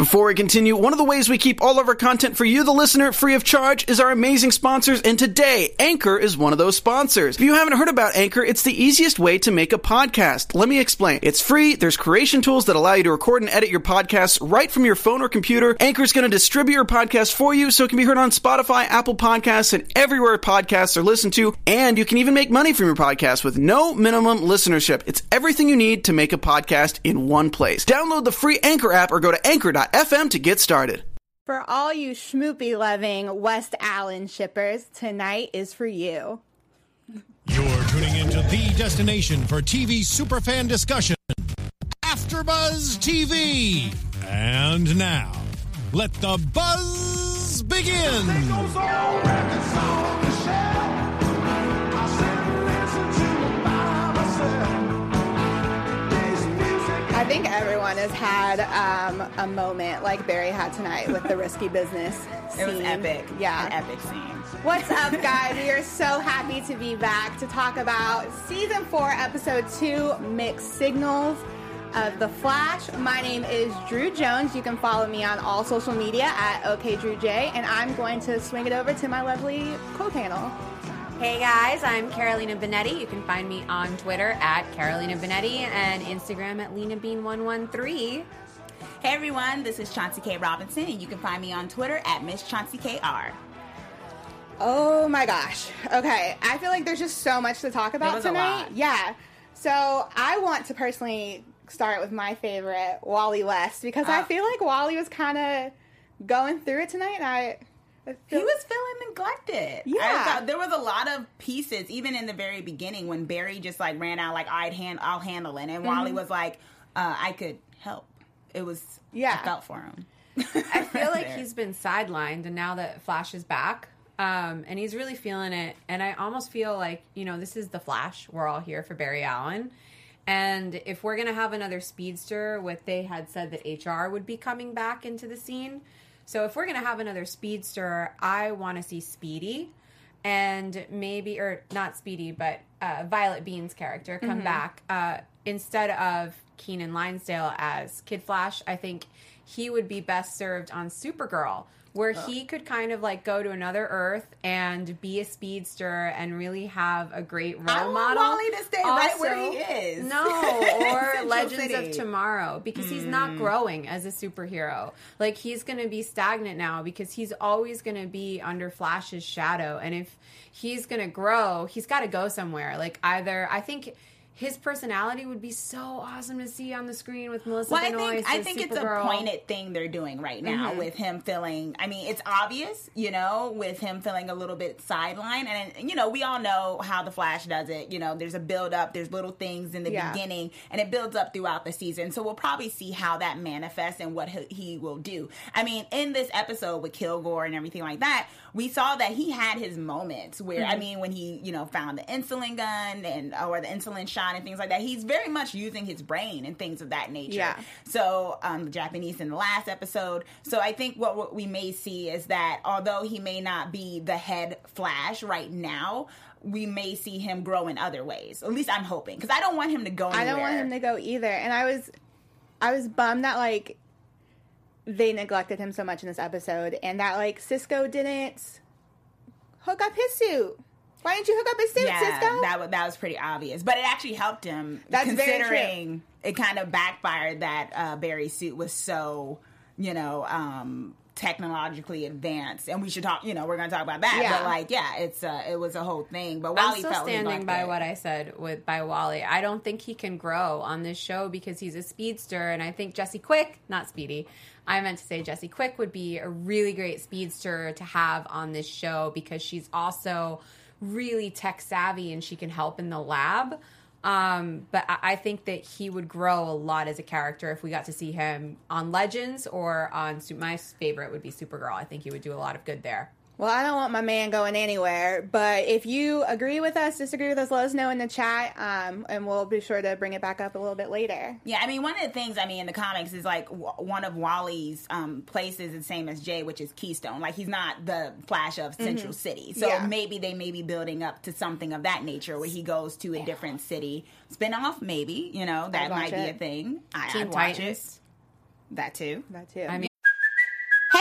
Before we continue, one of the ways we keep all of our content for you, the listener, free of charge is our amazing sponsors, and today, Anchor is one of those sponsors. If you haven't heard about Anchor, it's the easiest way to make a podcast. Let me explain. It's free, there's creation tools that allow you to record and edit your podcasts right from your phone or computer. Anchor is going to distribute your podcast for you so it can be heard on Spotify, Apple Podcasts, and everywhere podcasts are listened to, and you can even make money from your podcast with no minimum listenership. It's everything you need to make a podcast in one place. Download the free Anchor app or go to anchor.fm to get started. For all you schmoopy-loving West Allen shippers, tonight is for you. You're tuning into the destination for TV superfan discussion, AfterBuzz TV. And now, let the buzz begin. I think everyone has had a moment like Barry had tonight with the risky business scene. It was epic. Yeah. An epic scene. What's up, guys? We are so happy to be back to talk about Season 4, Episode 2, Mixed Signals of The Flash. My name is Drew Jones. You can follow me on all social media at OKDrewJ, and I'm going to swing it over to my lovely co-panel. Hey guys, I'm Carolina Benetti. You can find me on Twitter at Carolina Benetti and Instagram at LenaBean113. Hey everyone, this is Chauncey K. Robinson, and you can find me on Twitter at Miss Chauncey KR. Oh my gosh. Okay, I feel like there's just so much to talk about tonight. Yeah. So I want to personally start with my favorite, Wally West, because I feel like Wally was kind of going through it tonight, and he was feeling neglected. Yeah. I thought there was a lot of pieces, even in the very beginning, when Barry just like ran out like, I'll handle it. And Wally was like, I could help. It was, I felt for him. I feel like he's been sidelined, and now that Flash is back, and he's really feeling it. And I almost feel like, this is the Flash. We're all here for Barry Allen. And if we're going to have another speedster, they had said that HR would be coming back into the scene. So if we're going to have another speedster, I want to see Speedy and maybe, or not Speedy, but Violet Bean's character come back instead of Keenan Linesdale as Kid Flash. I think he would be best served on Supergirl, where he could kind of like go to another Earth and be a speedster and really have a great role model. I want Wally to stay right where he is. No, or Central Legends City. of Tomorrow, because he's not growing as a superhero. Like, he's going to be stagnant now because he's always going to be under Flash's shadow. And if he's going to grow, he's got to go somewhere. Like, either, I think his personality would be so awesome to see on the screen with Melissa Benoist. I think it's a pointed thing they're doing right now with him feeling, it's obvious, with him feeling a little bit sidelined. And, we all know how the Flash does it. There's a build up, there's little things in the beginning, and it builds up throughout the season. So we'll probably see how that manifests and what he will do. In this episode with Kilgore and everything like that, we saw that he had his moments where, when he, found the insulin gun or the insulin shot and things like that, he's very much using his brain and things of that nature. Yeah. So, Japanese in the last episode. So I think what we may see is that although he may not be the head Flash right now, we may see him grow in other ways. At least I'm hoping, because I don't want him to go anywhere. I don't want him to go either. And I was bummed that like they neglected him so much in this episode, and that like Cisco didn't hook up his suit. Why didn't you hook up his suit, Cisco? That was pretty obvious. But it actually helped him, considering it kind of backfired that Barry's suit was so, technologically advanced. And we should talk, we're going to talk about that. Yeah. But it was a whole thing. But Wally I'm still standing by what I said by Wally. I don't think he can grow on this show because he's a speedster. And I think Jesse Quick, not Speedy, I meant to say Jesse Quick would be a really great speedster to have on this show because she's also really tech savvy and she can help in the lab. But I think that he would grow a lot as a character if we got to see him on Legends or on my favorite would be Supergirl. I think he would do a lot of good there. Well, I don't want my man going anywhere, but if you agree with us, disagree with us, let us know in the chat, and we'll be sure to bring it back up a little bit later. Yeah, one of the things, in the comics is, like, one of Wally's places is the same as Jay, which is Keystone. Like, he's not the Flash of Central City. So maybe they may be building up to something of that nature where he goes to a different city. Spinoff, maybe, that might be a thing. I'd watch it. That too.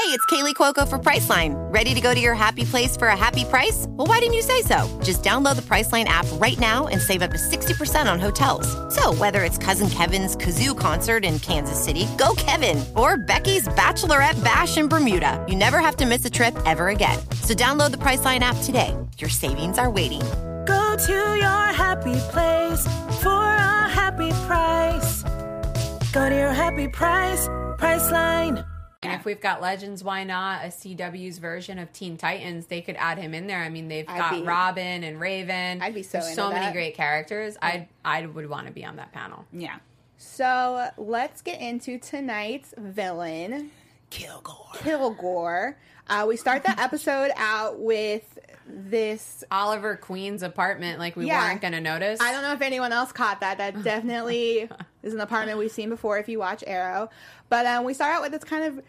Hey, it's Kaylee Cuoco for Priceline. Ready to go to your happy place for a happy price? Well, why didn't you say so? Just download the Priceline app right now and save up to 60% on hotels. So whether it's Cousin Kevin's Kazoo Concert in Kansas City, go Kevin, or Becky's Bachelorette Bash in Bermuda, you never have to miss a trip ever again. So download the Priceline app today. Your savings are waiting. Go to your happy place for a happy price. Go to your happy price, Priceline. And if we've got Legends, why not? A CW's version of Teen Titans, they could add him in there. I mean, they've got Robin and Raven. I'd be so There's into so many that. great characters. I would want to be on that panel. Yeah. So let's get into tonight's villain, Kilgore. We start the episode out with this Oliver Queen's apartment, like we weren't going to notice. I don't know if anyone else caught that. That definitely is an apartment we've seen before if you watch Arrow. But we start out with this kind of,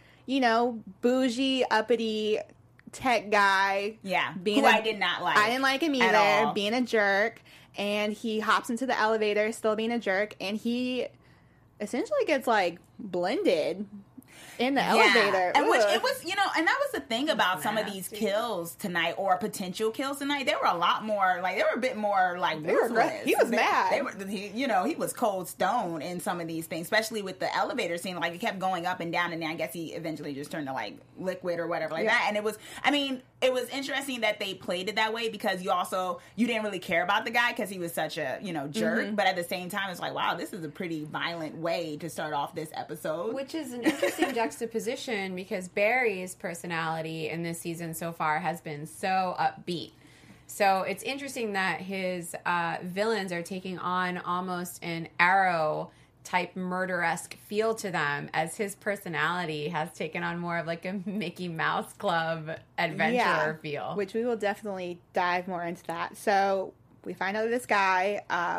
bougie, uppity tech guy. Yeah, who I did not like. I didn't like him either, being a jerk. And he hops into the elevator, still being a jerk. And he essentially gets, blended in the elevator. And which it was, and that was the thing about some of these kills tonight, or potential kills tonight. They were a lot more, they were a bit more, ruthless. He was mad. He was cold stone in some of these things, especially with the elevator scene. It kept going up and down, and then I guess he eventually just turned to, liquid or whatever that. And it was interesting that they played it that way, because you didn't really care about the guy because he was such a, jerk. But at the same time, it's wow, this is a pretty violent way to start off this episode. Which is an interesting juxtaposition, because Barry's personality in this season so far has been so upbeat. So it's interesting that his villains are taking on almost an Arrow type murder-esque feel to them, as his personality has taken on more of a Mickey Mouse Club adventurer feel. Which we will definitely dive more into that. So we find out that this guy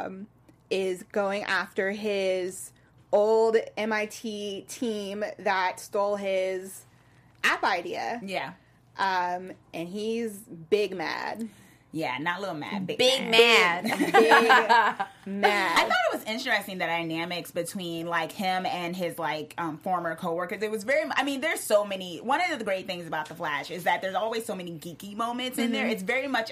is going after his old MIT team that stole his app idea. Yeah. And he's big mad. Yeah, not little mad. Big mad. Big mad. I thought it was interesting, the dynamics between him and his former coworkers. It was very. I mean, there's so many. One of the great things about The Flash is that there's always so many geeky moments in there. It's very much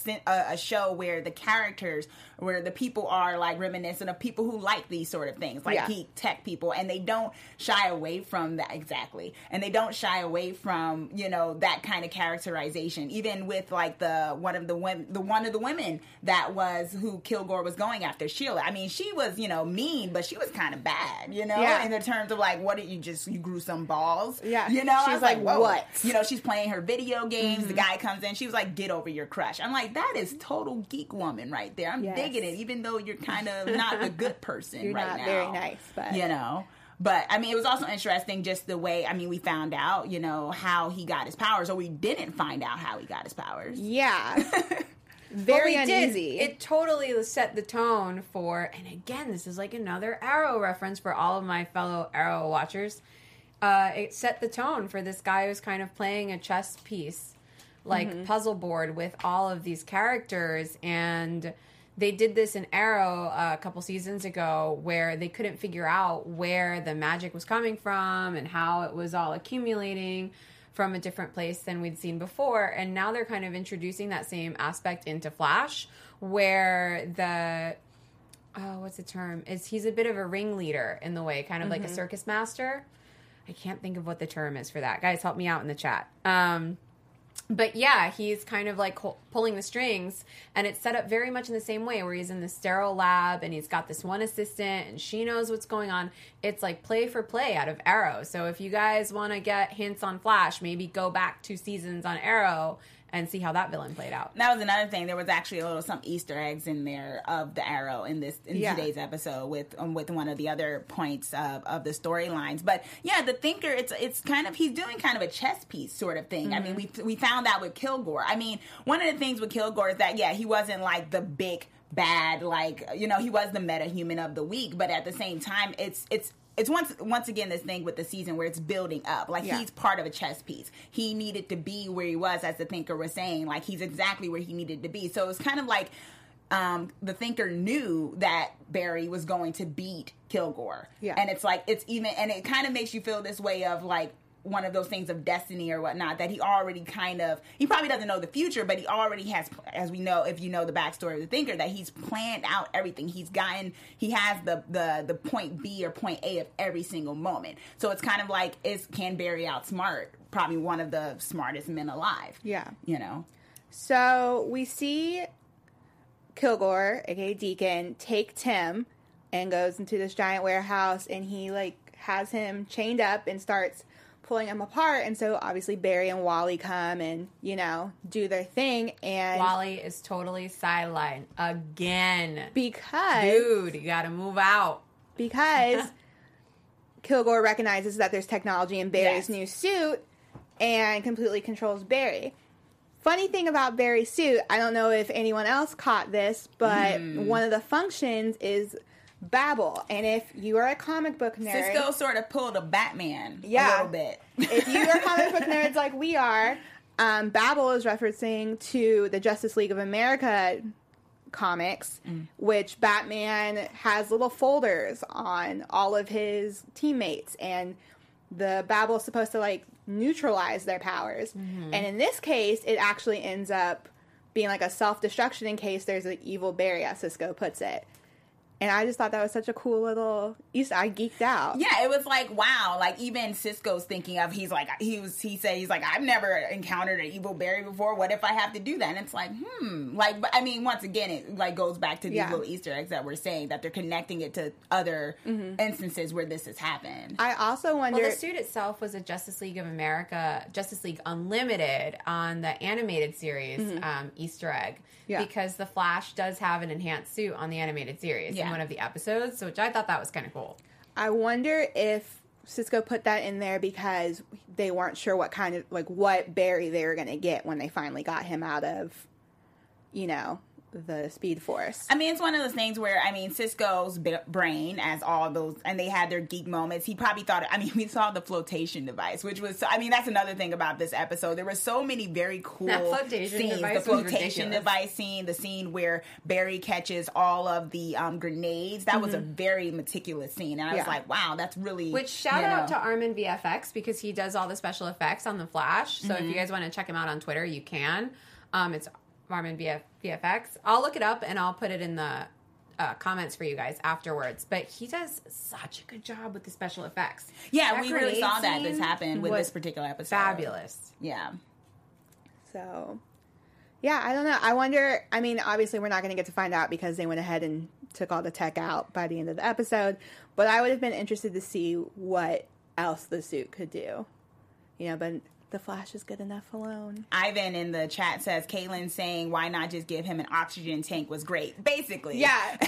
a show where the characters, where the people are reminiscent of people who like these sort of things, geek tech people, and they don't shy away from that exactly, and they don't shy away from that kind of characterization, even with one of the women that was who Kilgore was going after, Sheila. I mean, she was mean, but she was kind of bad, in the terms of what did you grew some balls, yeah, she's what, she's playing her video games. The guy comes in, she was get over your crush. I'm that is total geek woman right there. I'm digging it, even though you're kind of not a good person. You're right not now. very nice, but But, I mean, it was also interesting just the way, we found out, how he got his powers, or we didn't find out how he got his powers. Yeah. Very uneasy. It totally set the tone for, and again, this is another Arrow reference for all of my fellow Arrow watchers. It set the tone for this guy who's kind of playing a chess piece, puzzle board with all of these characters, and they did this in Arrow a couple seasons ago, where they couldn't figure out where the magic was coming from and how it was all accumulating from a different place than we'd seen before. And now they're kind of introducing that same aspect into Flash, where what's the term? He's a bit of a ringleader in the way, kind of like a circus master. I can't think of what the term is for that. Guys, help me out in the chat. But yeah, he's kind of pulling the strings, and it's set up very much in the same way, where he's in the sterile lab and he's got this one assistant and she knows what's going on. It's play for play out of Arrow. So if you guys want to get hints on Flash, maybe go back 2 seasons on Arrow and see how that villain played out. That was another thing. There was actually some Easter eggs in there of the Arrow in today's episode with one of the other points of the storylines. But yeah, the Thinker, it's kind of, he's doing kind of a chess piece sort of thing. I mean, we found out with Kilgore. I mean, one of the things with Kilgore is that he wasn't the big bad, he was the meta-human of the week, but at the same time, it's once again this thing with the season where it's building up. He's part of a chess piece. He needed to be where he was, as the Thinker was saying. He's exactly where he needed to be. So it was kind of the Thinker knew that Barry was going to beat Kilgore. Yeah. And it's and it kind of makes you feel this way of one of those things of destiny or whatnot, that he already he probably doesn't know the future, but he already has, as we know, if you know the backstory of the Thinker, that he's planned out everything. He has the point B or point A of every single moment. So it's kind of like, can Barry outsmart probably one of the smartest men alive? Yeah. You know? So we see Kilgore, aka Deacon, take Tim and goes into this giant warehouse, and he has him chained up and starts pulling him apart. And so obviously Barry and Wally come and do their thing, and Wally is totally sidelined again because dude, you gotta move out, because Kilgore recognizes that there's technology in Barry's new suit and completely controls Barry. Funny thing about Barry's suit, I don't know if anyone else caught this, but one of the functions is Babel. And if you are a comic book nerd... Cisco sort of pulled a Batman a little bit. If you are comic book nerds like we are, Babel is referencing to the Justice League of America comics, which Batman has little folders on all of his teammates, and the Babel is supposed to neutralize their powers. And in this case, it actually ends up being a self-destruction in case there's an evil Barry, as Cisco puts it. And I just thought that was such a cool little Easter. I geeked out. Yeah, it was wow. Even Cisco's thinking of, he's like, I've never encountered an evil Barry before. What if I have to do that? And it's but I mean, once again, it goes back to these little Easter eggs that we're saying, that they're connecting it to other instances where this has happened. I also wonder... Well, the suit itself was a Justice League of America, Justice League Unlimited on the animated series Easter egg. Yeah. Because the Flash does have an enhanced suit on the animated series in one of the episodes, which I thought that was kind of cool. I wonder if Cisco put that in there because they weren't sure what kind of, what Barry they were going to get when they finally got him out of, the Speed Force. I mean, it's one of those things where, Cisco's brain, as all those, and they had their geek moments, he probably thought, we saw the flotation device, which was, that's another thing about this episode. There were so many very cool scenes. The flotation device scene, the scene where Barry catches all of the grenades. That was a very meticulous scene. And I was like, wow, that's really... Which, shout out to Armin VFX, because he does all the special effects on the Flash. So if you guys want to check him out on Twitter, you can. It's Marmon VFX. I'll look it up and I'll put it in the comments for you guys afterwards. But he does such a good job with the special effects. Yeah, that we really saw that this happened with this particular episode. Fabulous. Yeah. So, yeah, I don't know. I wonder, obviously we're not going to get to find out because they went ahead and took all the tech out by the end of the episode. But I would have been interested to see what else the suit could do. But... the Flash is good enough alone. Ivan in the chat says, Caitlin saying, why not just give him an oxygen tank was great. Basically. Yeah.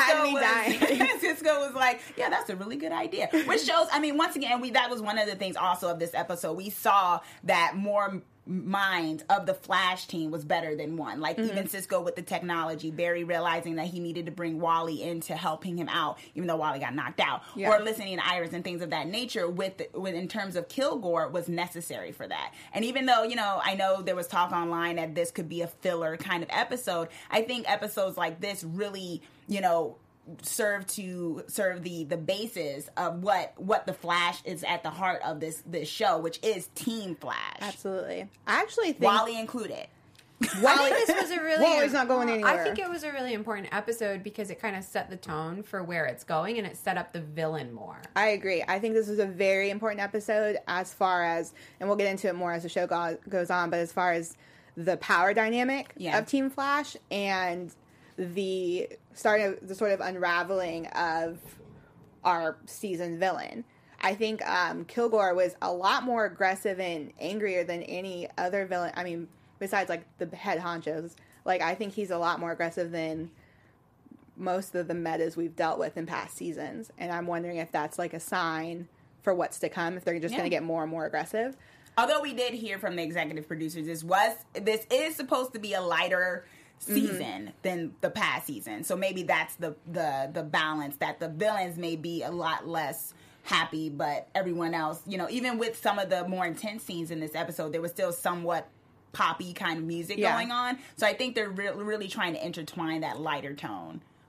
Cisco was like, yeah, that's a really good idea. Which shows, once again, that was one of the things also of this episode. We saw that more mind of the Flash team was better than one. Even Cisco with the technology, Barry realizing that he needed to bring Wally in to helping him out, even though Wally got knocked out, or listening to Iris and things of that nature with in terms of Kilgore was necessary for that. And even though, I know there was talk online that this could be a filler kind of episode, I think episodes like this really, serve the basis of what the Flash is at the heart of this show, which is Team Flash. Absolutely. I actually think Wally included. Wally's not going anywhere. I think it was a really important episode because it kind of set the tone for where it's going, and it set up the villain more. I agree. I think this was a very important episode as far as, and we'll get into it more as the show goes on, but as far as the power dynamic of Team Flash and the sort of unraveling of our season villain. I think Kilgore was a lot more aggressive and angrier than any other villain. Besides the head honchos. I think he's a lot more aggressive than most of the metas we've dealt with in past seasons. And I'm wondering if that's a sign for what's to come, if they're just going to get more and more aggressive. Although we did hear from the executive producers, this is supposed to be a lighter season than the past season. So maybe that's the balance, that the villains may be a lot less happy, but everyone else, even with some of the more intense scenes in this episode, there was still somewhat poppy kind of music going on. So I think they're really trying to intertwine that lighter tone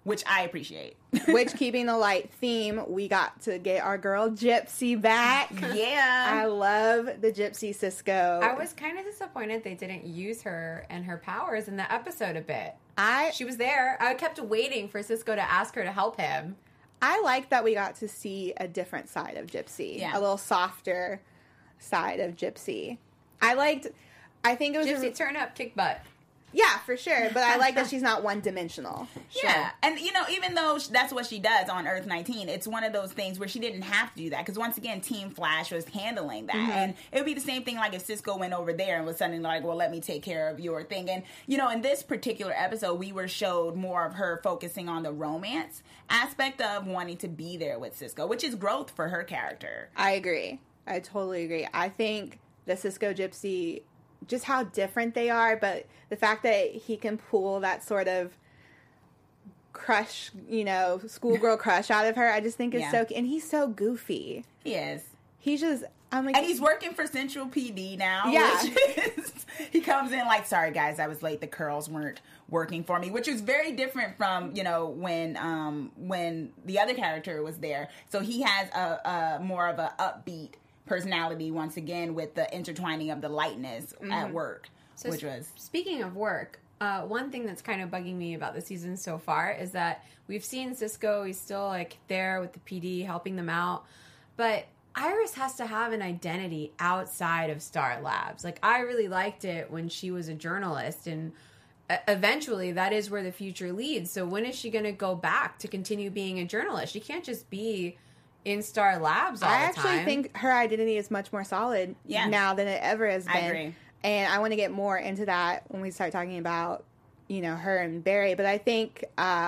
which I appreciate. Which, keeping the light theme, we got to get our girl Gypsy back. Yeah. I love the Gypsy Cisco. I was kind of disappointed they didn't use her and her powers in the episode a bit. She was there. I kept waiting for Cisco to ask her to help him. I like that we got to see a different side of Gypsy. Yeah. A little softer side of Gypsy. I think it was Gypsy, turn up, kick butt. Yeah, for sure. But I like that she's not one-dimensional. Yeah. And, even though that's what she does on Earth 19, it's one of those things where she didn't have to do that. Because, once again, Team Flash was handling that. Mm-hmm. And it would be the same thing like if Cisco went over there and was suddenly like, well, let me take care of your thing. And, in this particular episode, we were showed more of her focusing on the romance aspect of wanting to be there with Cisco, which is growth for her character. I agree. I totally agree. I think the Cisco Gypsy, just how different they are, but the fact that he can pull that sort of crush, schoolgirl crush out of her, I just think is so, and he's so goofy. He is. He's just, I'm like, and he's working for Central PD now. Yeah. He comes in like, sorry guys, I was late. The curls weren't working for me, which is very different from, when the other character was there. So he has a more of a upbeat personality once again with the intertwining of the lightness at work, so which was... Speaking of work, one thing that's kind of bugging me about the season so far is that we've seen Cisco, he's still there with the PD helping them out, but Iris has to have an identity outside of Star Labs. I really liked it when she was a journalist, and eventually that is where the future leads. So when is she going to go back to continue being a journalist? She can't just be in Star Labs all the time. I actually think her identity is much more solid now than it ever has been. I agree. And I want to get more into that when we start talking about, her and Barry. But I think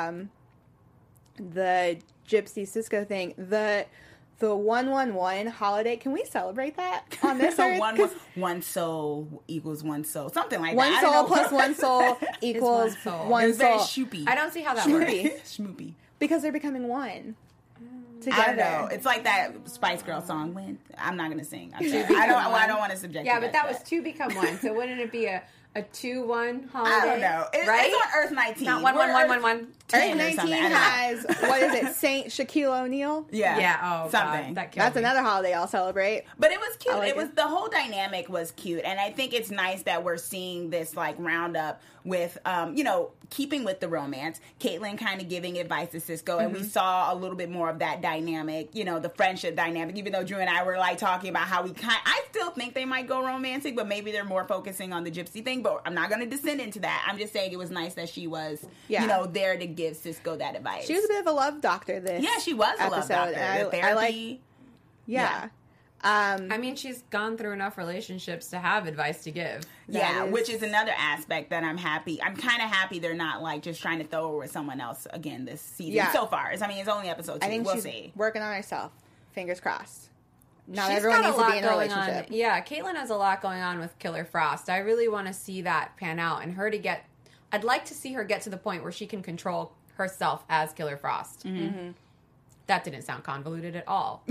the Gypsy Cisco thing, the 111 holiday, can we celebrate that on this earth? One soul equals one soul. Something like one that. One soul plus one soul equals one soul. Very shoopy. I don't see how that works. Schmoopy. Because they're becoming one. Together. I don't know. It's like that Spice Girl song. When I'm not going to sing. I don't want to subject. Yeah, you but that was two become one. So wouldn't it be a 2-1 holiday? I don't know. Right? It's on Earth 19. Not 1-1-1-1-1. Earth 19 has, what is it, Saint Shaquille O'Neal? Yeah. Oh, something. God, that's another holiday I'll celebrate. But it was cute. The whole dynamic was cute. And I think it's nice that we're seeing this roundup with, keeping with the romance. Caitlin kind of giving advice to Cisco. And we saw a little bit more of that dynamic, the friendship dynamic, even though Drew and I were talking about how I still think they might go romantic, but maybe they're more focusing on the Gypsy thing. But I'm not going to descend into that. I'm just saying it was nice that she was, there to give Cisco that advice. She was a bit of a love doctor this she was a love doctor. The therapy. I mean, she's gone through enough relationships to have advice to give. Which is another aspect that I'm happy. I'm kind of happy they're not just trying to throw her with someone else again this season so far. I mean, it's only episode 2. I think we'll she's see. Working on herself. Fingers crossed. Not She's everyone got needs a lot to be in a going relationship. on. Yeah, Caitlin has a lot going on with Killer Frost. I really want to see that pan out and her to I'd like to see her get to the point where she can control herself as Killer Frost. Mm-hmm. That didn't sound convoluted at all.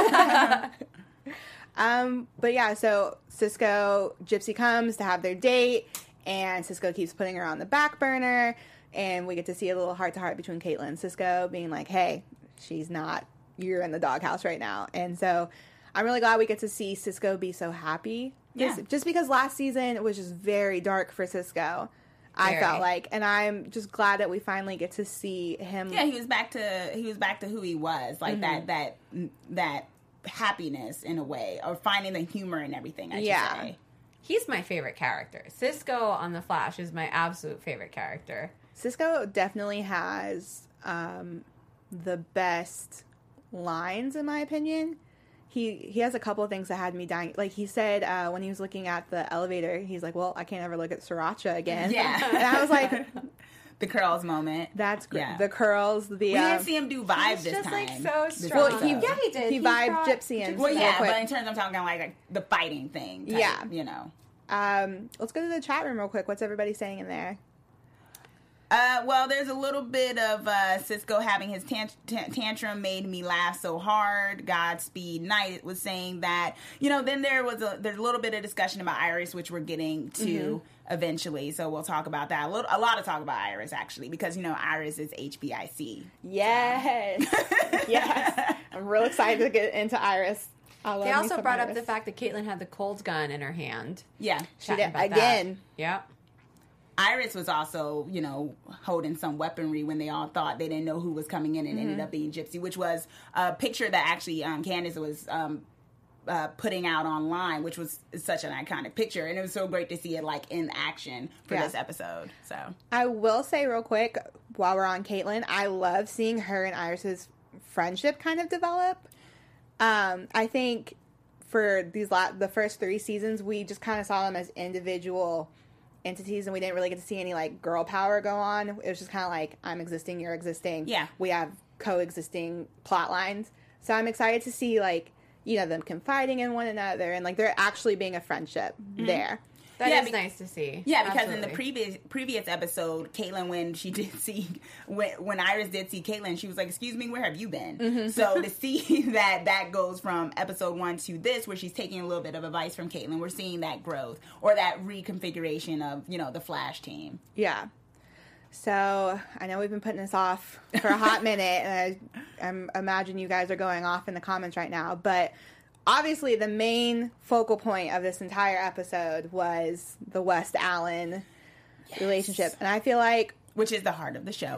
But yeah, so Cisco, Gypsy comes to have their date, and Cisco keeps putting her on the back burner, and we get to see a little heart-to-heart between Caitlin and Cisco, being like, hey, you're in the doghouse right now. And so I'm really glad we get to see Cisco be so happy. Just because last season it was just very dark for Cisco. I felt like, and I'm just glad that we finally get to see him. Yeah, he was back to who he was, that happiness in a way, or finding the humor in everything. I should say. He's my favorite character. Cisco on The Flash is my absolute favorite character. Cisco definitely has the best lines, in my opinion. He has a couple of things that had me dying. Like he said when he was looking at the elevator, he's like, well, I can't ever look at Sriracha again. Yeah. And I was like... The curls moment. That's great. Yeah. The curls. We didn't see him do vibe this just time. So strong. Well, he did. He vibed Gypsy in. Well, yeah, but in terms of talking like the fighting thing. Type, Let's go to the chat room real quick. What's everybody saying in there? Well, there's a little bit of Cisco having his tantrum made me laugh so hard. Godspeed Knight was saying that. Then there's a little bit of discussion about Iris, which we're getting to eventually. So we'll talk about that. A lot of talk about Iris, actually, because, Iris is HBIC. Yes. Yes. I'm real excited to get into Iris. They also brought up the fact that Caitlyn had the cold gun in her hand. Yeah. She did. Again. Yep. Iris was also, holding some weaponry when they all thought they didn't know who was coming in and ended up being Gypsy, which was a picture that actually Candace was putting out online, which was such an iconic picture. And it was so great to see it, in action for this episode. So I will say real quick, while we're on Caitlyn, I love seeing her and Iris's friendship kind of develop. I think for the first 3 seasons, we just kind of saw them as individual entities, and we didn't really get to see any girl power go on. It was just kind of I'm existing, you're existing. Yeah, we have coexisting plot lines. So I'm excited to see them confiding in one another and there actually being a friendship there. That is nice to see. Yeah, because in the previous episode, Caitlyn, when Iris did see Caitlyn, she was like, "Excuse me, where have you been?" Mm-hmm. So to see that goes from episode 1 to this, where she's taking a little bit of advice from Caitlyn, we're seeing that growth or that reconfiguration of the Flash team. Yeah. So I know we've been putting this off for a hot minute, and I imagine you guys are going off in the comments right now, but. Obviously, the main focal point of this entire episode was the West Allen relationship. And I feel which is the heart of the show.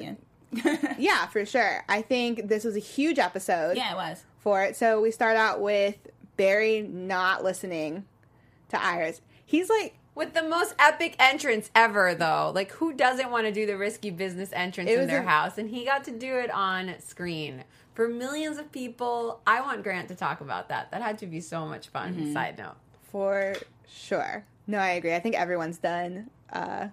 Yeah, for sure. I think this was a huge episode. Yeah, it was. For it. So we start out with Barry not listening to Iris. He's with the most epic entrance ever, though. Who doesn't want to do the risky business entrance in their house? And he got to do it on screen. For millions of people, I want Grant to talk about that. That had to be so much fun. Mm-hmm. Side note. For sure. No, I agree. I think everyone's done. I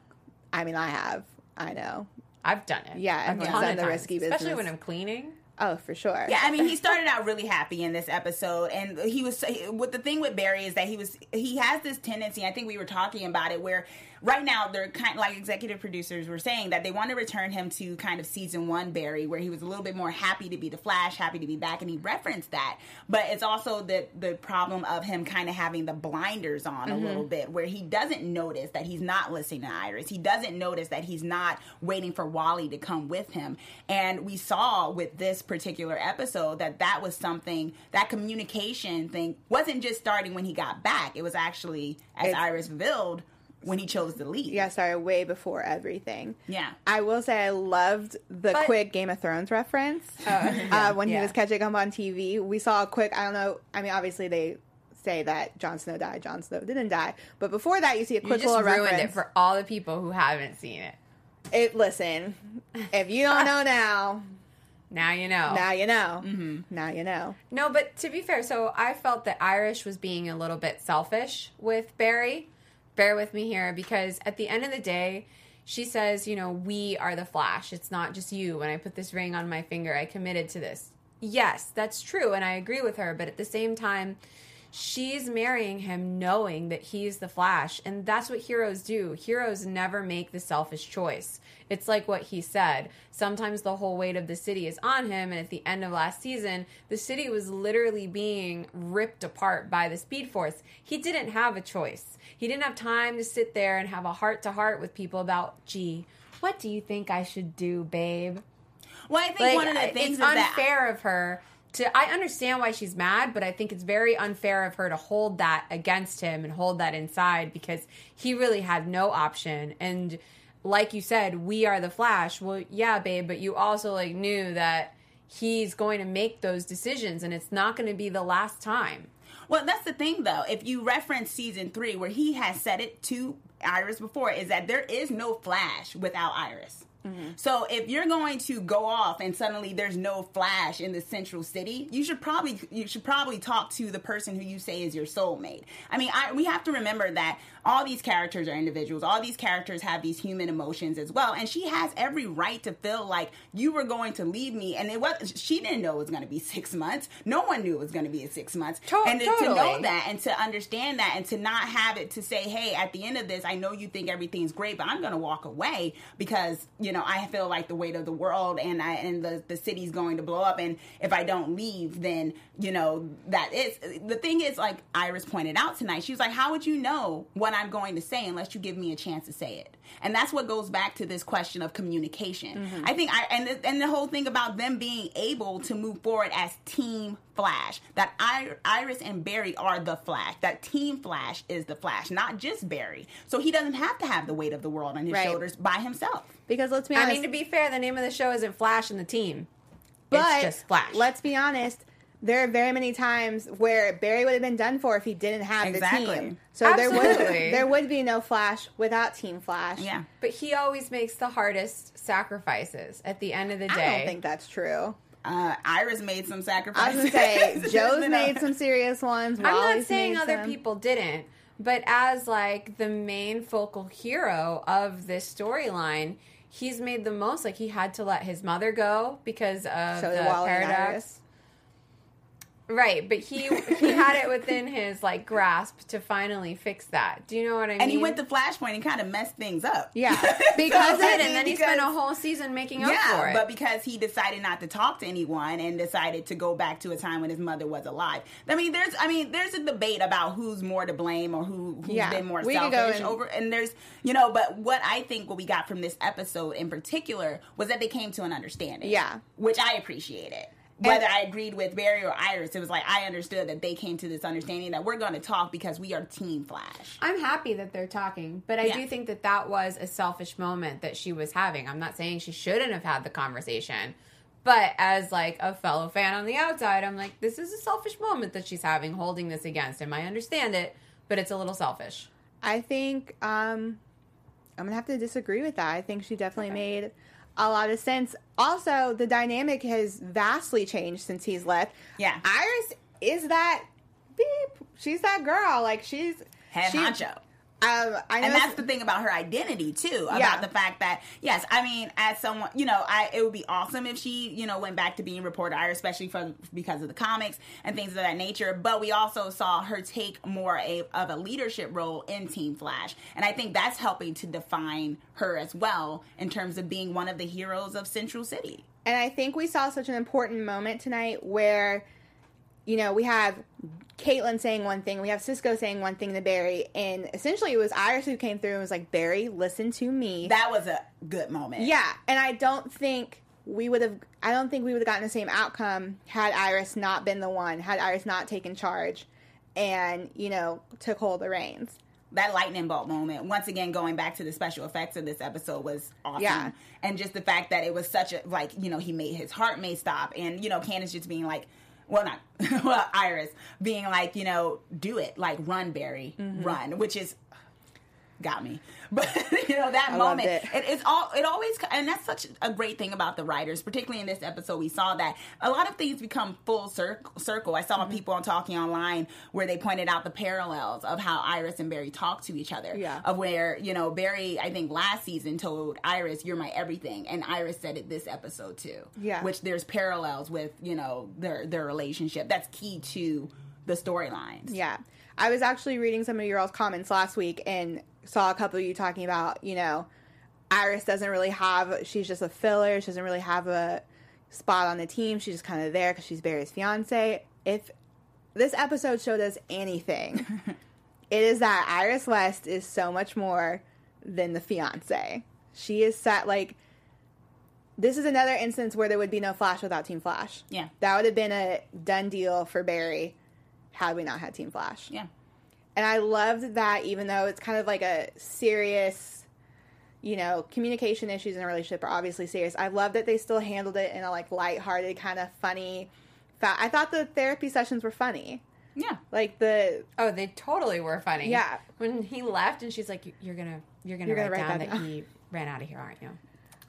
have. I know. I've done it. Yeah, everyone's done the risky business. Especially when I'm cleaning. Oh, for sure. Yeah, he started out really happy in this episode, and he was. What the thing with Barry is that he has this tendency. I think we were talking about it, where right now they're kind of executive producers were saying that they want to return him to kind of season 1 Barry, where he was a little bit more happy to be the Flash, happy to be back, and he referenced that. But it's also the problem of him kind of having the blinders on a little bit, where he doesn't notice that he's not listening to Iris. He doesn't notice that he's not waiting for Wally to come with him. And we saw with this particular episode that was something, that communication thing wasn't just starting when he got back. It was actually, as Iris revealed, when he chose to leave. Yeah, sorry, way before everything. Yeah. I will say I loved the quick Game of Thrones reference. When he was catching up on TV. We saw a quick, I don't know, obviously they say that Jon Snow died. Jon Snow didn't die. But before that, you see a quick little reference. You just ruined it for all the people who haven't seen it. Listen, if you don't know now... Now you know. Now you know. Mm-hmm. Now you know. No, but to be fair, so I felt that Iris was being a little bit selfish with Barry. Bear with me here, because at the end of the day, she says, we are the Flash. It's not just you. When I put this ring on my finger, I committed to this. Yes, that's true, and I agree with her. But at the same time, she's marrying him knowing that he's the Flash. And that's what heroes do. Heroes never make the selfish choice. It's like what he said. Sometimes the whole weight of the city is on him. And at the end of last season, the city was literally being ripped apart by the Speed Force. He didn't have a choice. He didn't have time to sit there and have a heart-to-heart with people about, gee, what do you think I should do, babe? Well, I think one of the things it's unfair of her to. I understand why she's mad, but I think it's very unfair of her to hold that against him and hold that inside, because he really had no option. And like you said, we are the Flash. Well, yeah, babe, but you also knew that he's going to make those decisions, and it's not going to be the last time. Well, that's the thing, though. If you reference season 3, where he has said it to Iris before, is that there is no Flash without Iris. Mm-hmm. So if you're going to go off and suddenly there's no Flash in the central city, you should probably talk to the person who you say is your soulmate. I mean, we have to remember that all these characters are individuals. All these characters have these human emotions as well. And she has every right to feel like you were going to leave me. And she didn't know it was going to be 6 months. No one knew it was going to be 6 months. And to know that and to understand that and to not have it to say, hey, at the end of this, I know you think everything's great, but I'm going to walk away because, you know, I feel like the weight of the world and the city's going to blow up. And if I don't leave, then, you know, that is. The thing is, like Iris pointed out tonight, she was like, how would you know what I'm going to say unless you give me a chance to say it? And that's what goes back to this question of communication. Mm-hmm. I think and the whole thing about them being able to move forward as Team Flash, that Iris and Barry are the Flash, that Team Flash is the Flash, not just Barry. So he doesn't have to have the weight of the world on his shoulders by himself. Because let's be honest. I mean, to be fair, the name of the show isn't Flash and the Team. It's just Flash. Let's be honest. There are very many times where Barry would have been done for if he didn't have the team. So there would be no Flash without Team Flash. Yeah. But he always makes the hardest sacrifices at the end of the day. I don't think that's true. Iris made some sacrifices. I was going to say, Joe's made some serious ones. I'm not saying other people didn't. But as, like, the main focal hero of this storyline, he's made the most. Like, he had to let his mother go because of the paradox. Right, but he had it within his, like, grasp to finally fix that. Do you know what I mean? And he went to Flashpoint and kind of messed things up. Yeah. Because and then he spent a whole season making up for it. But because he decided not to talk to anyone and decided to go back to a time when his mother was alive. I mean, there's a debate about who's more to blame or who's been more selfish over. And there's, you know, but what I think what we got from this episode in particular was that they came to an understanding. Yeah. Which I appreciated. Whether I agreed with Barry or Iris, it was like I understood that they came to this understanding that we're going to talk because we are Team Flash. I'm happy that they're talking, but I do think that was a selfish moment that she was having. I'm not saying she shouldn't have had the conversation, but as like a fellow fan on the outside, I'm like, this is a selfish moment that she's having, holding this against him. I understand it, but it's a little selfish. I think I'm going to have to disagree with that. I think she definitely made a lot of sense. Also, the dynamic has vastly changed since he's left. Yeah. Iris is that beep. She's that girl. Like, she's head honcho. I know, and that's the thing about her identity too, about the fact that, yes, I mean, as someone, you know, it would be awesome if she, you know, went back to being reporter Iris, especially because of the comics and things of that nature. But we also saw her take more of a leadership role in Team Flash, and I think that's helping to define her as well in terms of being one of the heroes of Central City. And I think we saw such an important moment tonight where, you know, we have Caitlin saying one thing, we have Cisco saying one thing to Barry, and essentially it was Iris who came through and was like, Barry, listen to me. That was a good moment. Yeah, and I don't think we would have gotten the same outcome had Iris not been the one, had Iris not taken charge and, you know, took hold of the reins. That lightning bolt moment, once again, going back to the special effects of this episode, was awesome. Yeah. And just the fact that it was such a, like, you know, his heart may stop, and, you know, Candace just being like, Iris being like, you know, do it, like, run, Barry, run, which is got me. But, you know, that moment, it always, and that's such a great thing about the writers, particularly in this episode, we saw that a lot of things become full circle. I saw people talking online where they pointed out the parallels of how Iris and Barry talk to each other. Yeah. Of where, you know, Barry, I think last season told Iris, you're my everything. And Iris said it this episode too. Yeah. Which there's parallels with, you know, their relationship. That's key to the storylines. Yeah. I was actually reading some of your all's comments last week and saw a couple of you talking about, you know, Iris doesn't really have, she's just a filler. She doesn't really have a spot on the team. She's just kind of there because she's Barry's fiance. If this episode showed us anything, it is that Iris West is so much more than the fiance. She is set, like, this is another instance where there would be no Flash without Team Flash. Yeah. That would have been a done deal for Barry had we not had Team Flash. Yeah. And I loved that, even though it's kind of like a serious, you know, communication issues in a relationship are obviously serious. I love that they still handled it in a, like, lighthearted, kind of funny. I thought the therapy sessions were funny. Yeah. Like they totally were funny. Yeah. When he left and she's like, you're gonna write down that he ran out of here, aren't you?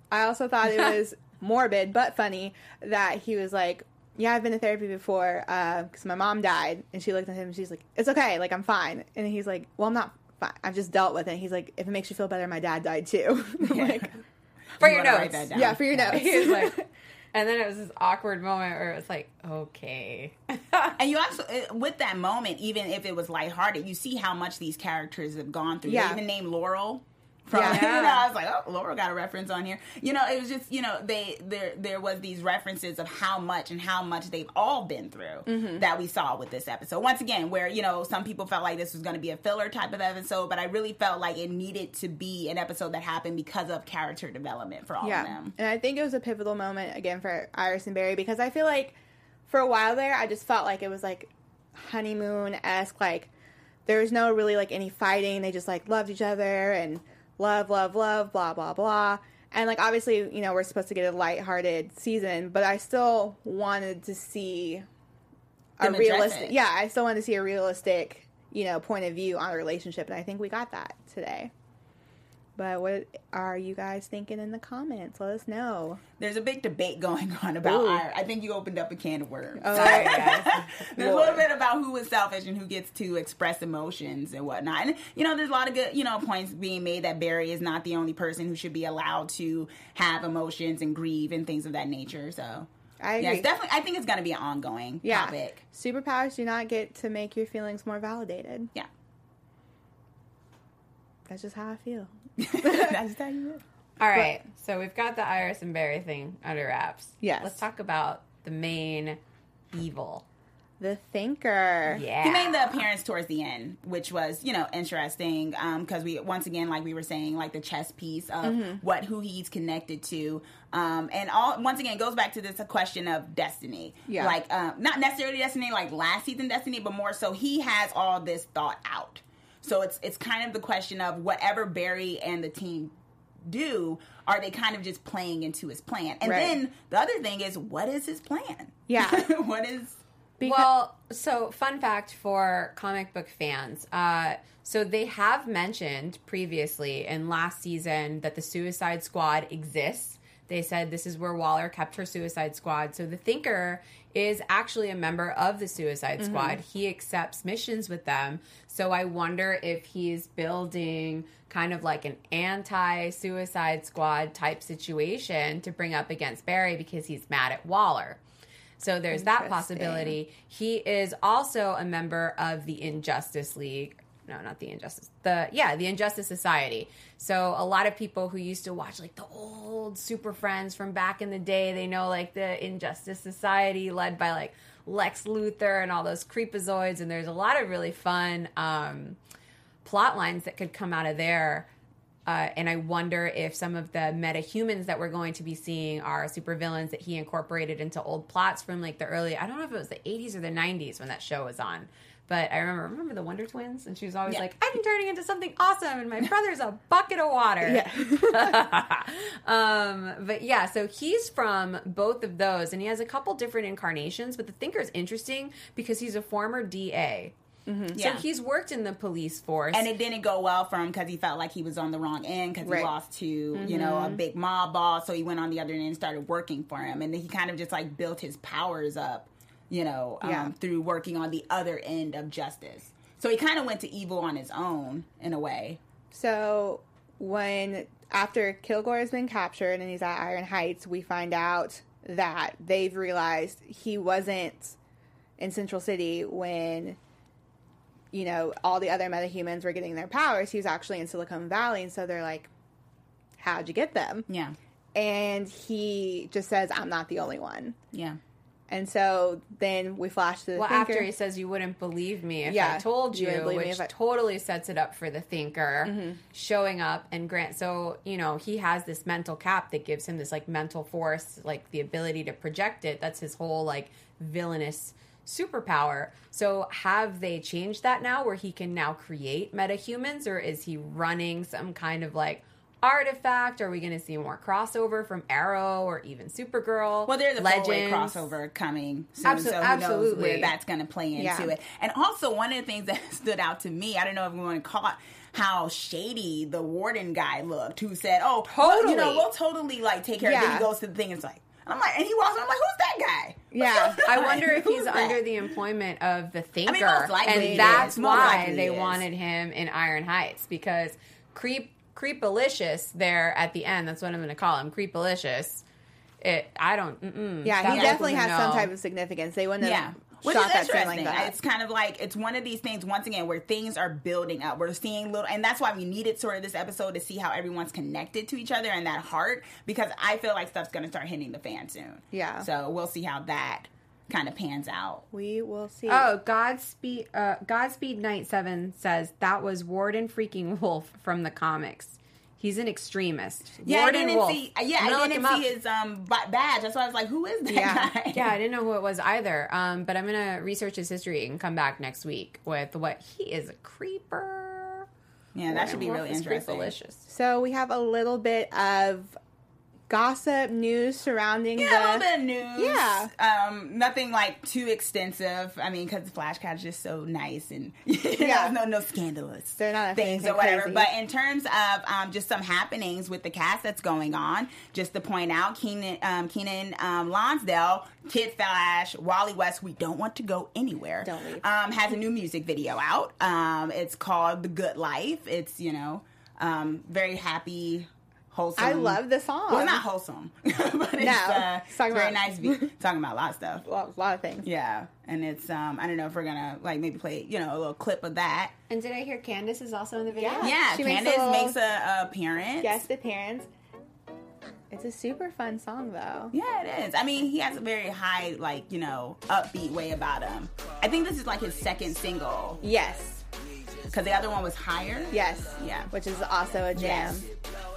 I also thought it was morbid but funny that he was like, yeah, I've been to therapy before because my mom died. And she looked at him and she's like, it's okay. Like, I'm fine. And he's like, well, I'm not fine. I've just dealt with it. And he's like, if it makes you feel better, my dad died too. Like, for your notes. Yeah, for your notes. He was like, and then it was this awkward moment where it was like, okay. And you also, with that moment, even if it was lighthearted, you see how much these characters have gone through. Yeah. They even named Laurel. From, Yeah. you know, I was like, oh, Laurel got a reference on here. You know, it was just, you know, there was these references of how much they've all been through that we saw with this episode. Once again, where, you know, some people felt like this was going to be a filler type of episode, but I really felt like it needed to be an episode that happened because of character development for all of them. And I think it was a pivotal moment, again, for Iris and Barry, because I feel like for a while there, I just felt like it was, like, honeymoon-esque. Like, there was no really, like, any fighting. They just, like, loved each other and love, love, love, blah, blah, blah. And, like, obviously, you know, we're supposed to get a lighthearted season, but I still wanted to see a realistic... Yeah, I still wanted to see a realistic, you know, point of view on a relationship, and I think we got that today. But what are you guys thinking in the comments? Let us know. There's a big debate going on about Iris. I think you opened up a can of worms. Oh, right, guys. There's a little bit about who is selfish and who gets to express emotions and whatnot. And, you know, there's a lot of good, you know, points being made that Barry is not the only person who should be allowed to have emotions and grieve and things of that nature. So, I agree. yeah, it's definitely, I think it's going to be an ongoing topic. Superpowers do not get to make your feelings more validated. Yeah. That's just how I feel. That's how you feel. All right, so we've got the Iris and Barry thing under wraps. Yes. Let's talk about the main evil. The Thinker. Yeah. He made the appearance towards the end, which was, you know, interesting because we, once again, like we were saying, like the chess piece of who he's connected to. And once again, it goes back to this question of destiny. Yeah. Like, not necessarily destiny like last season destiny, but more so he has all this thought out. So it's kind of the question of whatever Barry and the team do, are they kind of just playing into his plan? And then the other thing is, what is his plan? Yeah. What is... Well, so fun fact for comic book fans. So they have mentioned previously in last season that the Suicide Squad exists. They said this is where Waller kept her Suicide Squad. So the Thinker is actually a member of the Suicide Squad. He accepts missions with them. So I wonder if he's building kind of like an anti-Suicide Squad type situation to bring up against Barry because he's mad at Waller. So there's that possibility. He is also a member of the Injustice League. No, not the Injustice. The Injustice Society. So a lot of people who used to watch like the old Super Friends from back in the day, they know like the Injustice Society led by like Lex Luthor and all those creepazoids. And there's a lot of really fun plot lines that could come out of there. And I wonder if some of the metahumans that we're going to be seeing are supervillains that he incorporated into old plots from like the early, I don't know if it was the 80s or the 90s when that show was on. But I remember the Wonder Twins, and she was always like, I'm turning into something awesome, and my brother's a bucket of water. But yeah, so he's from both of those, and he has a couple different incarnations, but the Thinker's interesting because he's a former DA. So he's worked in the police force. And it didn't go well for him because he felt like he was on the wrong end because he lost to, you know, a big mob boss. So he went on the other end and started working for him. And then he kind of just like built his powers up, you know, through working on the other end of justice. So he kind of went to evil on his own in a way. So after Kilgore has been captured and he's at Iron Heights, we find out that they've realized he wasn't in Central City when, you know, all the other metahumans were getting their powers. He was actually in Silicon Valley, and so they're like, how'd you get them? Yeah. And he just says, I'm not the only one. Yeah. And so then we flash to the Thinker. After he says, you wouldn't believe me if I told you, which totally sets it up for the Thinker showing up and Grant. So, you know, he has this mental cap that gives him this, like, mental force, like, the ability to project it. That's his whole, like, villainous superpower. So have they changed that now where he can now create metahumans, or is he running some kind of, like, Artifact? Are we going to see more crossover from Arrow or even Supergirl? Well, there's a four-way Legends? crossover coming soon, so who knows where that's going to play into it. And also, one of the things that stood out to me, I don't know if everyone caught how shady the warden guy looked, who said, "Oh, totally. we'll totally like take care of it." Then he goes to the thing, and it's like, and he walks, and I'm like, who's that guy? Yeah, I wonder if he's under the employment of the Thinker, most likely and that's why they is. wanted him in Iron Heights, because Creepalicious there at the end. That's what I'm going to call him, Creepalicious. He definitely has some type of significance. They wouldn't have shot that scene like that. It's kind of like, it's one of these things, once again, where things are building up. We're seeing little, and that's why we needed sort of this episode to see how everyone's connected to each other and that heart, because I feel like stuff's going to start hitting the fan soon. Yeah. So we'll see how that kind of pans out. We will see. Oh, Godspeed Night 7 says that was Warden freaking Wolf from the comics. He's an extremist. Yeah, Warden Wolf. I didn't see his badge. That's why I was like, who is that guy? Yeah, I didn't know who it was either. But I'm going to research his history and come back next week with what he is a creeper. Yeah, that should be really interesting. So we have a little bit of gossip news surrounding a little bit of news. Yeah. Nothing like too extensive. I mean, because the Flash Cat is just so nice and no scandalous things or whatever. Crazy. But in terms of just some happenings with the cast that's going on, just to point out, Keenan Lonsdale, Kid Flash, Wally West, We Don't Want to Go Anywhere, Don't leave. Has a new music video out. It's called The Good Life. It's, very happy, wholesome. I love the song. Well, not wholesome, but it's very nice. Talking about a lot of stuff. A lot of things. Yeah, and it's I don't know if we're gonna maybe play a little clip of that. And did I hear Candace is also in the video? Yeah, Candace makes a appearance. Guest appearance. It's a super fun song, though. Yeah, it is. I mean, he has a very high, upbeat way about him. I think this is his second single. Yes. Because the other one was Higher. Yes. Yeah. Which is also a jam. Yes.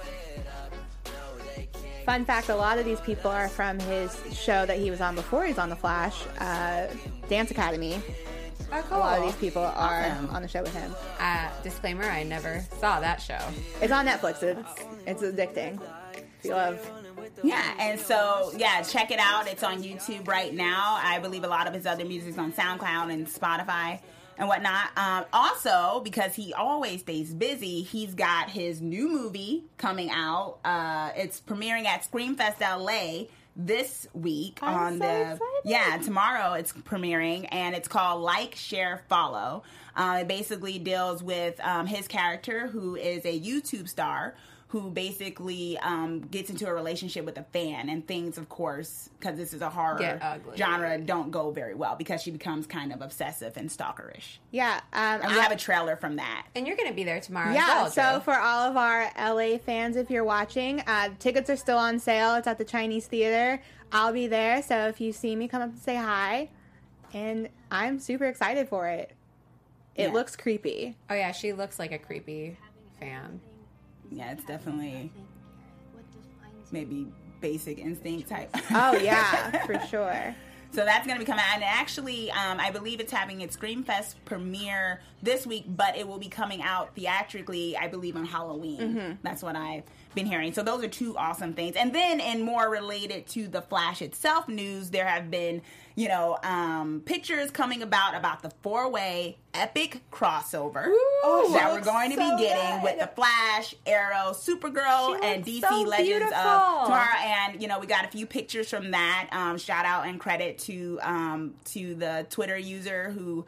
Fun fact, a lot of these people are from his show that he was on before he was on The Flash, Dance Academy. Oh, cool. A lot of these people are on the show with him. Disclaimer, I never saw that show. It's on Netflix. It's addicting. If you love... Yeah, and so, check it out. It's on YouTube right now. I believe a lot of his other music is on SoundCloud and Spotify and whatnot. Also, because he always stays busy, he's got his new movie coming out. It's premiering at Screamfest LA this week. Tomorrow it's premiering, and it's called Like, Share, Follow. It basically deals with his character, who is a YouTube star, who basically gets into a relationship with a fan, and things, of course, because this is a horror genre, don't go very well because she becomes kind of obsessive and stalkerish. Yeah. And we have a trailer from that. And you're going to be there tomorrow as well, so for all of our LA fans, if you're watching, tickets are still on sale. It's at the Chinese Theater. I'll be there, so if you see me, come up and say hi. And I'm super excited for it. It looks creepy. Oh, yeah, she looks like a creepy fan. Yeah, it's definitely maybe Basic Instinct type. Oh, yeah, for sure. So that's going to be coming out. And actually, I believe it's having its Screamfest premiere this week, but it will be coming out theatrically, I believe, on Halloween. Mm-hmm. That's what I've been hearing. So those are two awesome things. And then, in more related to the Flash itself news, there have been, pictures coming about the 4-way epic crossover that we're going to be getting with the Flash, Arrow, Supergirl, and DC Legends of Tomorrow. And we got a few pictures from that. Shout out and credit to the Twitter user who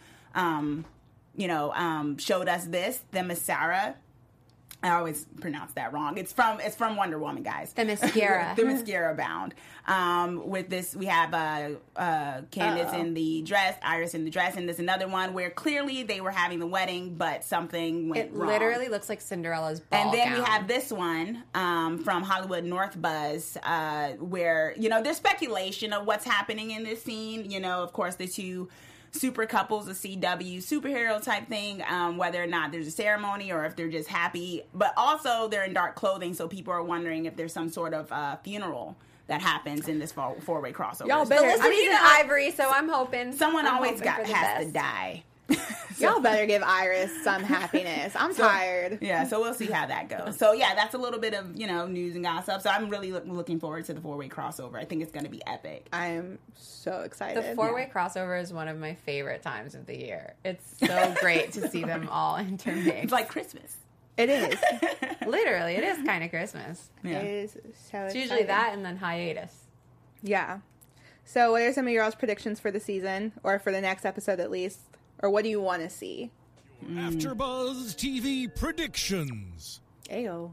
showed us this, the Mascara. I always pronounce that wrong. It's from Wonder Woman, guys. The mascara. The mascara bound. With this, we have Candace in the dress, Iris in the dress, and there's another one where clearly they were having the wedding, but something went wrong. It literally looks like Cinderella's ball And then gown. we have this one from Hollywood North Buzz, where there's speculation of what's happening in this scene. Of course, the two super couples, a CW superhero type thing, whether or not there's a ceremony or if they're just happy. But also they're in dark clothing, so people are wondering if there's some sort of funeral that happens in this 4-way crossover. Y'all better. Felicity's in Ivory, so I'm hoping. Someone always has to die. Y'all better give Iris some happiness. I'm tired. Yeah, so we'll see how that goes. So yeah, that's a little bit of, news and gossip. So I'm really looking forward to the 4-way crossover. I think it's going to be epic. I'm so excited. The 4-way crossover is one of my favorite times of the year. It's so great to see them all intermix. It's like Christmas. It is. Literally, it is kind of Christmas. Yeah. It is so exciting. It's usually that and then hiatus. Yeah. So what are some of your all's predictions for the season, or for the next episode at least? Or what do you want to see? AfterBuzz TV predictions. Ayo.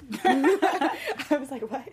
I was like, what?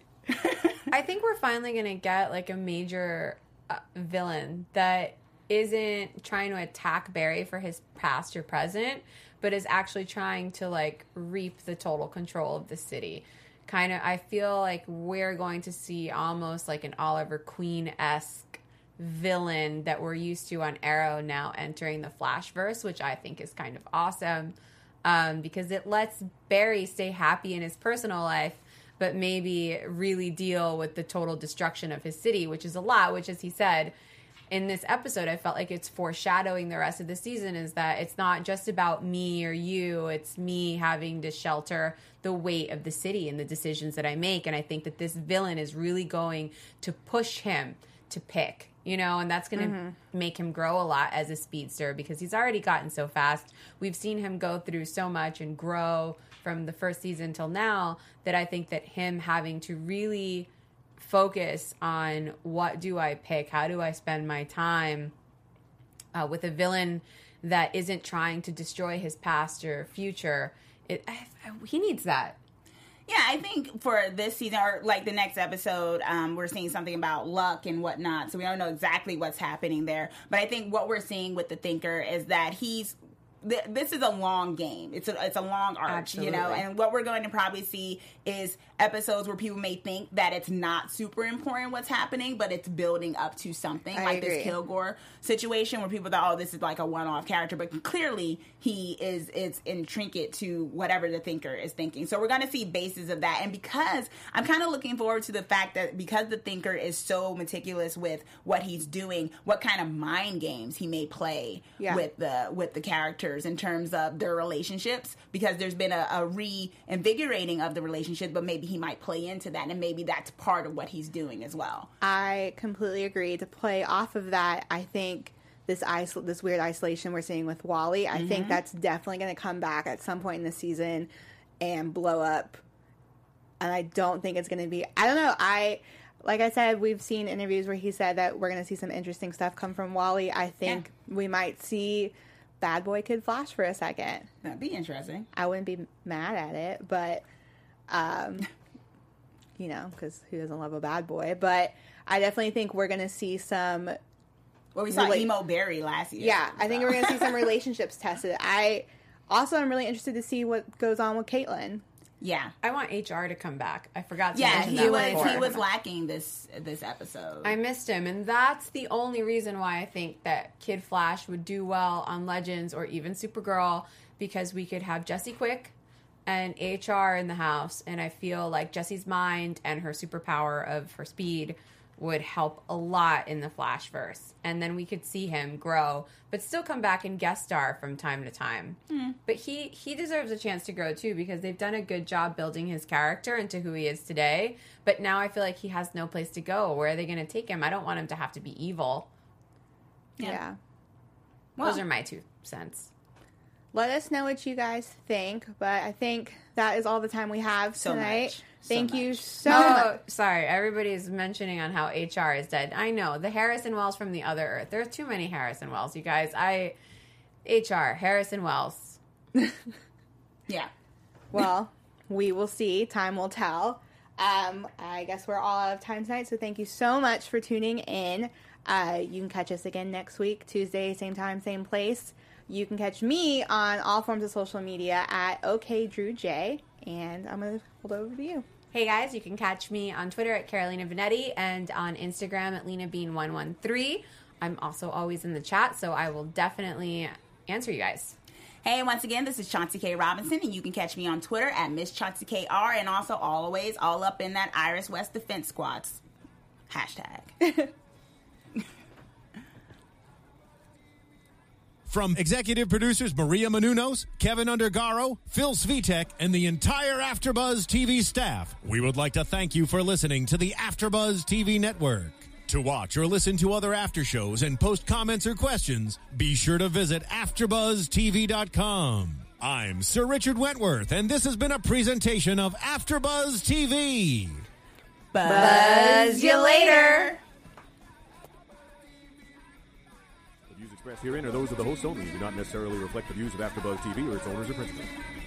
I think we're finally going to get like a major villain that isn't trying to attack Barry for his past or present, but is actually trying to like reap the total control of the city. Kind of, I feel like we're going to see almost like an Oliver Queen-esque villain that we're used to on Arrow now entering the Flashverse, which I think is kind of awesome because it lets Barry stay happy in his personal life, but maybe really deal with the total destruction of his city, which is a lot, which, as he said, in this episode, I felt like it's foreshadowing the rest of the season, is that it's not just about me or you, it's me having to shelter the weight of the city and the decisions that I make. And I think that this villain is really going to push him to pick, and that's going to make him grow a lot as a speedster because he's already gotten so fast. We've seen him go through so much and grow from the first season till now that I think that him having to really focus on what do I pick, how do I spend my time with a villain that isn't trying to destroy his past or future. He needs that. Yeah, I think for this season, or like the next episode, we're seeing something about luck and whatnot, so we don't know exactly what's happening there. But I think what we're seeing with the Thinker is that this is a long game. It's a long arc, Absolutely. And what we're going to probably see is episodes where people may think that it's not super important what's happening, but it's building up to something. I like agree. this Kilgore situation where people thought, oh, this is like a one-off character, but clearly he is intricate to whatever the Thinker is thinking. So we're going to see bases of that. And because I'm kind of looking forward to the fact that because the Thinker is so meticulous with what he's doing, what kind of mind games he may play with the characters in terms of their relationships, because there's been a reinvigorating of the relationship, but maybe he might play into that, and maybe that's part of what he's doing as well. I completely agree. To play off of that, I think this weird isolation we're seeing with Wally, I think that's definitely going to come back at some point in the season and blow up. And I don't think it's going to be... I don't know. Like I said, we've seen interviews where he said that we're going to see some interesting stuff come from Wally. I think we might see Bad Boy Kid Flash for a second. That'd be interesting. I wouldn't be mad at it, but... because who doesn't love a bad boy? But I definitely think we're going to see some... Well, we saw Emo Barry last year. Yeah, I think we're going to see some relationships tested. I'm really interested to see what goes on with Caitlin. Yeah. I want HR to come back. I forgot to mention that before. He was lacking this episode. I missed him, and that's the only reason why I think that Kid Flash would do well on Legends or even Supergirl, because we could have Jesse Quick and HR in the house, and I feel like Jesse's mind and her superpower of her speed would help a lot in the Flashverse. And then we could see him grow, but still come back and guest star from time to time. But he deserves a chance to grow too, because they've done a good job building his character into who he is today. But now I feel like he has no place to go. Where are they going to take him? I don't want him to have to be evil. Yeah. Those are my 2 cents. Let us know what you guys think, but I think that is all the time we have tonight. Thank you so much. Sorry, everybody's mentioning on how HR is dead. I know, the Harrison Wells from the other Earth. There are too many Harrison Wells, you guys. Harrison Wells. Yeah. Well, we will see. Time will tell. I guess we're all out of time tonight, so thank you so much for tuning in. You can catch us again next week, Tuesday, same time, same place. You can catch me on all forms of social media at OKDrewJ, and I'm going to hold over to you. Hey guys, you can catch me on Twitter at Carolina Vanetti and on Instagram at LenaBean113. I'm also always in the chat, so I will definitely answer you guys. Hey, once again, this is Chauncey K. Robinson, and you can catch me on Twitter at Miss Chauncey KR, and also always all up in that Iris West Defense Squads hashtag. From executive producers Maria Menounos, Kevin Undergaro, Phil Svitek, and the entire AfterBuzz TV staff, we would like to thank you for listening to the AfterBuzz TV network. To watch or listen to other after shows and post comments or questions, be sure to visit AfterBuzzTV.com. I'm Sir Richard Wentworth, and this has been a presentation of AfterBuzz TV. Buzz you later. The views expressed herein are those of the hosts only and do not necessarily reflect the views of AfterBuzz TV or its owners or principals.